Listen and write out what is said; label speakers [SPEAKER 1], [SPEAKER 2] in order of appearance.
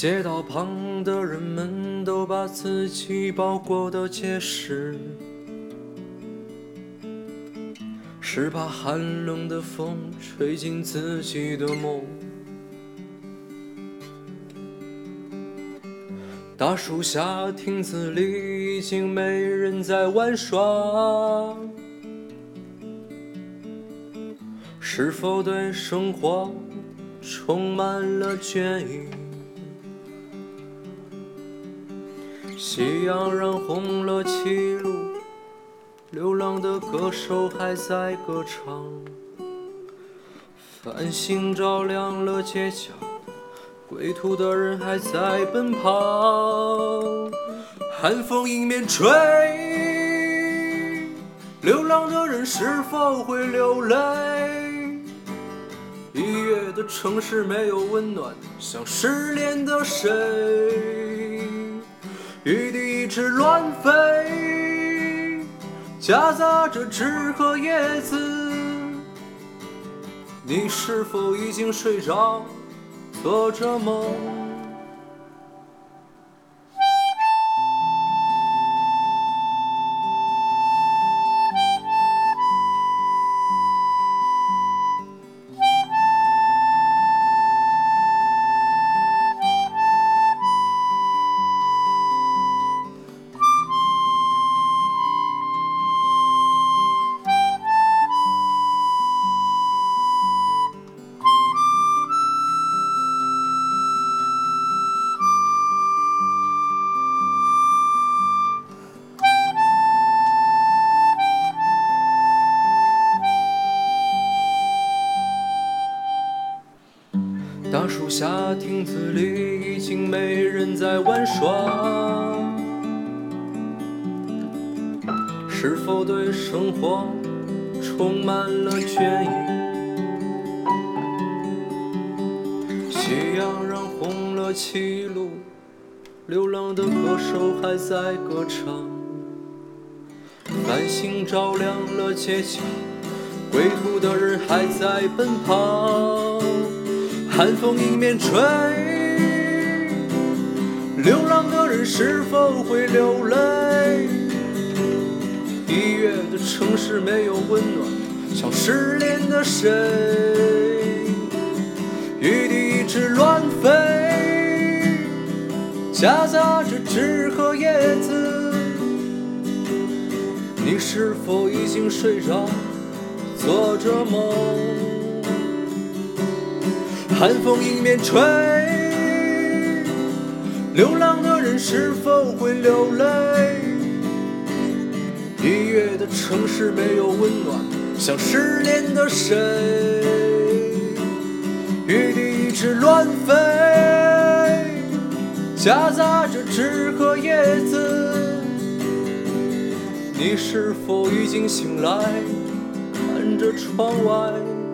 [SPEAKER 1] 街道旁的人们都把自己包裹得结实，是怕寒冷的风吹进自己的梦。大树下亭子里已经没人在玩耍，是否对生活充满了倦意？夕阳染红了歧路，流浪的歌手还在歌唱，繁星照亮了街角，归途的人还在奔跑。寒风迎面吹，流浪的人是否会流泪？一月的城市没有温暖，像失恋的谁。雨滴一直乱飞，夹杂着纸和叶子。你是否已经睡着，做着梦？大树下亭子里已经没人在玩耍，是否对生活充满了倦意？夕阳染红了歧路，流浪的歌手还在歌唱，繁星照亮了街角，归途的人还在奔跑。寒风迎面吹，流浪的人是否会流泪？一月的城市没有温暖，像失恋的谁。雨滴一直乱飞，夹杂着纸和叶子。你是否已经睡着，做着梦？寒风迎面吹，流浪的人是否会流泪？一月的城市没有温暖，像失恋的谁。雨滴一直乱飞，夹杂着纸和叶子。你是否已经醒来，看着窗外